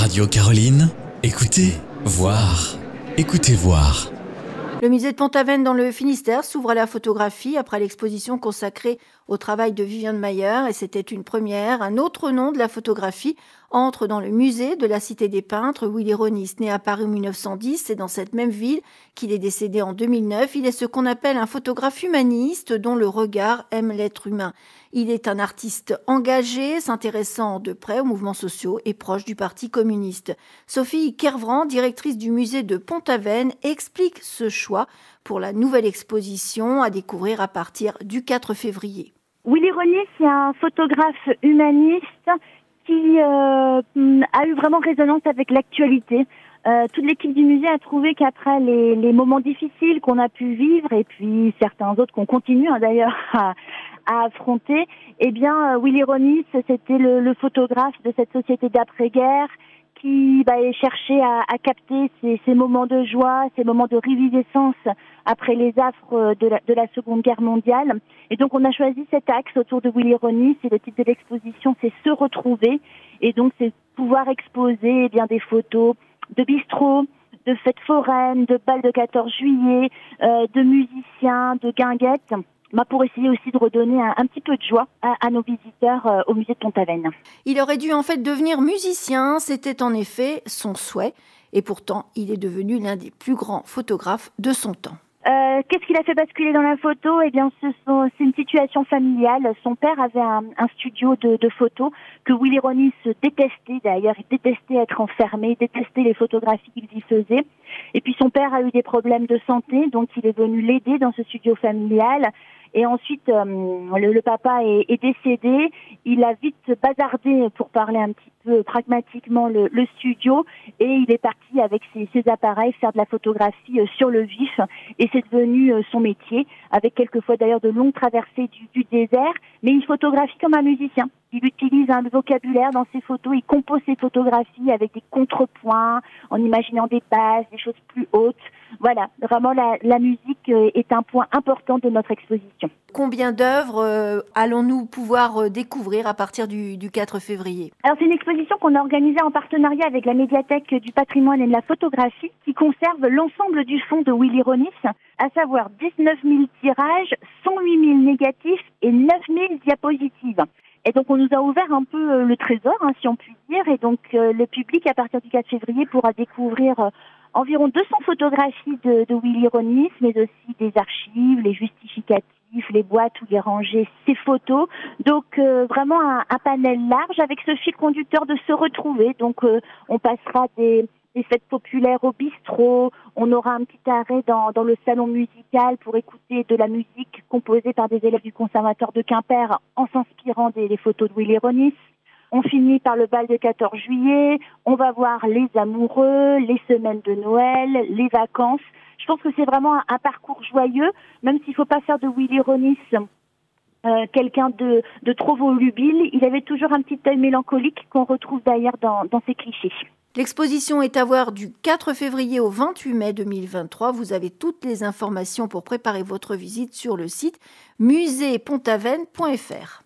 Radio Caroline, écoutez, voir, écoutez voir. Le musée de Pont-Aven dans le Finistère s'ouvre à la photographie après l'exposition consacrée au travail de Viviane Maier, et c'était une première. Un autre nom de la photographie entre dans le musée de la Cité des Peintres. Willy Ronis, né à Paris en 1910, c'est dans cette même ville qu'il est décédé en 2009. Il est ce qu'on appelle un photographe humaniste dont le regard aime l'être humain. Il est un artiste engagé, s'intéressant de près aux mouvements sociaux et proche du Parti communiste. Sophie Kervran, directrice du musée de Pont-Aven, explique ce choix pour la nouvelle exposition à découvrir à partir du 4 février. Willy Ronis est un photographe humaniste qui a eu vraiment résonance avec l'actualité. Toute l'équipe du musée a trouvé qu'après les moments difficiles qu'on a pu vivre, et puis certains autres qu'on continue d'ailleurs à affronter, eh bien Willy Ronis, c'était le photographe de cette société d'après-guerre qui cherchait à capter ces moments de joie, ces moments de reviviscence après les affres de la Seconde Guerre mondiale. Et donc on a choisi cet axe autour de Willy Ronis, et le titre de l'exposition c'est Se retrouver, et donc c'est pouvoir exposer des photos de bistrots, de fêtes foraines, de bals de 14 juillet, de musiciens, de guinguettes, pour essayer aussi de redonner un petit peu de joie à nos visiteurs au musée de Pont-Aven. Il aurait dû en fait devenir musicien, c'était en effet son souhait, et pourtant il est devenu l'un des plus grands photographes de son temps. Qu'est-ce qui l'a fait basculer dans la photo ? Eh bien, c'est une situation familiale. Son père avait un studio de photos que Willy Ronis détestait d'ailleurs. Il détestait être enfermé, il détestait les photographies qu'il y faisait. Et puis son père a eu des problèmes de santé, donc il est venu l'aider dans ce studio familial. Et ensuite, le papa est décédé. Il a vite bazardé, pour parler un petit peu pragmatiquement, le studio, et il est parti avec ses appareils faire de la photographie sur le vif, et c'est devenu son métier, avec quelquefois d'ailleurs de longues traversées du désert, mais il photographie comme un musicien. Il utilise un vocabulaire dans ses photos, il compose ses photographies avec des contrepoints, en imaginant des basses, des choses plus hautes. Voilà, vraiment la musique est un point important de notre exposition. Combien d'œuvres allons-nous pouvoir découvrir à partir du 4 février ? Alors c'est une exposition qu'on a organisée en partenariat avec la médiathèque du patrimoine et de la photographie, qui conserve l'ensemble du fonds de Willy Ronis, à savoir 19 000 tirages, 108 000 négatifs et 9 000 diapositives. Et donc on nous a ouvert un peu le trésor, si on peut dire, et donc le public à partir du 4 février pourra découvrir environ 200 photographies de Willy Ronis, mais aussi des archives, les justificatifs, les boîtes où il est rangé ses photos. Donc vraiment un panel large avec ce fil conducteur de se retrouver. Donc on passera des fêtes populaires au bistrot, on aura un petit arrêt dans le salon musical pour écouter de la musique composée par des élèves du conservatoire de Quimper en s'inspirant des photos de Willy Ronis. On finit par le bal de 14 juillet, on va voir les amoureux, les semaines de Noël, les vacances. Je pense que c'est vraiment un parcours joyeux, même s'il ne faut pas faire de Willy Ronis quelqu'un de trop volubile. Il avait toujours un petit œil mélancolique qu'on retrouve d'ailleurs dans ses clichés. L'exposition est à voir du 4 février au 28 mai 2023. Vous avez toutes les informations pour préparer votre visite sur le site musée-pont-aven.fr.